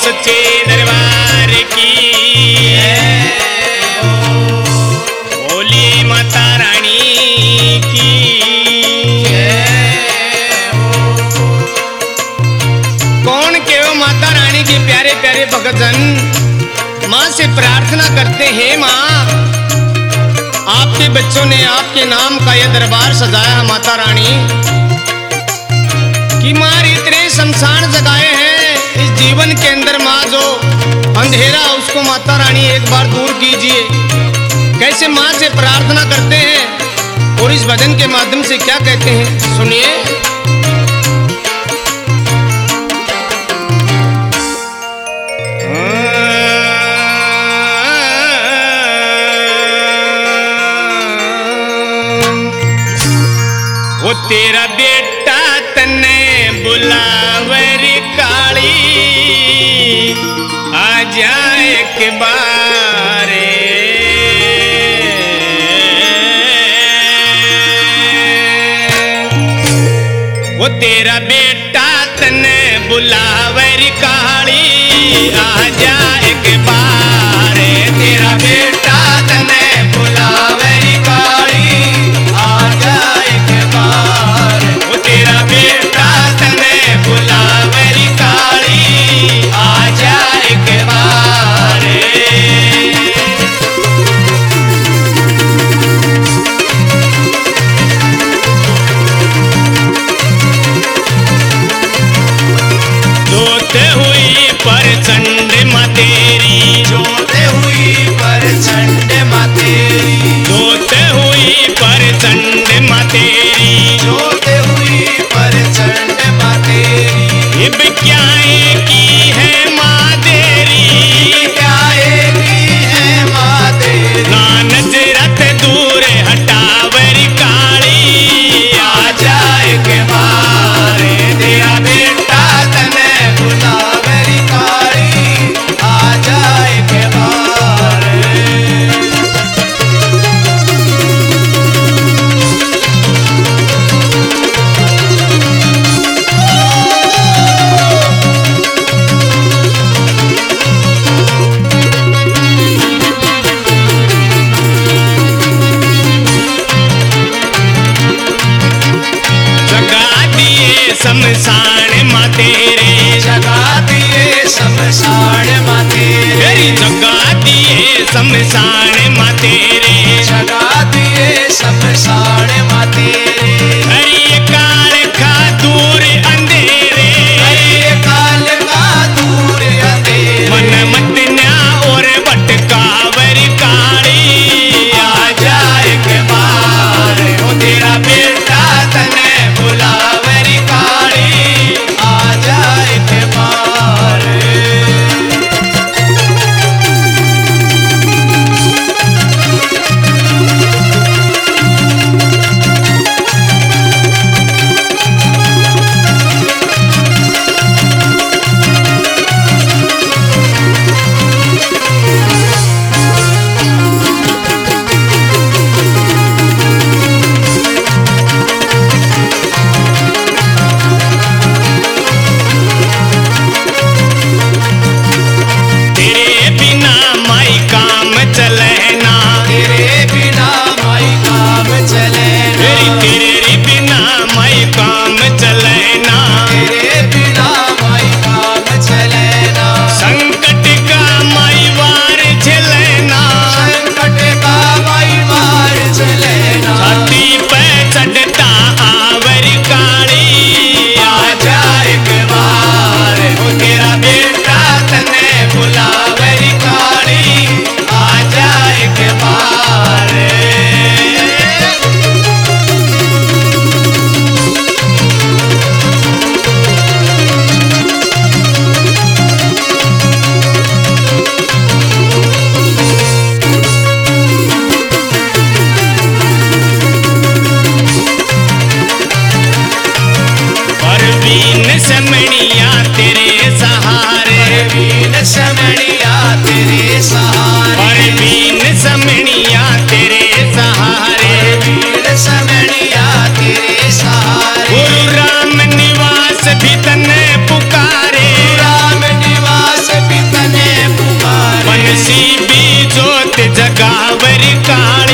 सच्चे दरबार की बोली माता रानी की। कौन के हो माता रानी के प्यारे प्यारे भक्तजन माँ से प्रार्थना करते हैं, माँ आपके बच्चों ने आपके नाम का यह दरबार सजाया माता रानी कि माँ इतने शमशान जगाए हैं इस जीवन के अंदर, माँ जो अंधेरा उसको माता रानी एक बार दूर कीजिए। कैसे माँ से प्रार्थना करते हैं और इस भजन के माध्यम से क्या कहते हैं, सुनिए। वो तेरा बेटा तन्ने बुलावरी काली आ जाए के बारे। वो तेरा बेटा तन्ने बुलावरी काली आ जाए के बारे। तेरा बेटा तन्ने बुलावरी काली आ जाए के बारे। वो तेरा बेटा तन्ने बुलावरी काली आ जाए के बारे। जोते हुई प्रचंड माँ तेरी, जोते हुई प्रचंड माँ तेरी, जोते हुई प्रचंड माँ तेरी, जोते हुई प्रचंड माँ तेरी। अब क्या की है माँ तेरी, क्या की है माँ तेरी। ना नजरत दूर हटावरी काली आ जाए के बारे। तेरा बेटा तने बुलावरी काली आ जाए के बारे। जगा दिए शमशान माँ तेरे, जगा दिए शमशान माँ तेरे, जगा दिए शमशान माँ तेरे, जगा दिए शमशान माँ तेरे। हरि काल का दूर अंधेरे, हरि काल का दूर अंधेरे। मन मत न्या और भटकावरी काली आ जाए के बारे। ओ तेरा बेटा तने बुलावरी काली आ जाए के बारे। बाबरी काल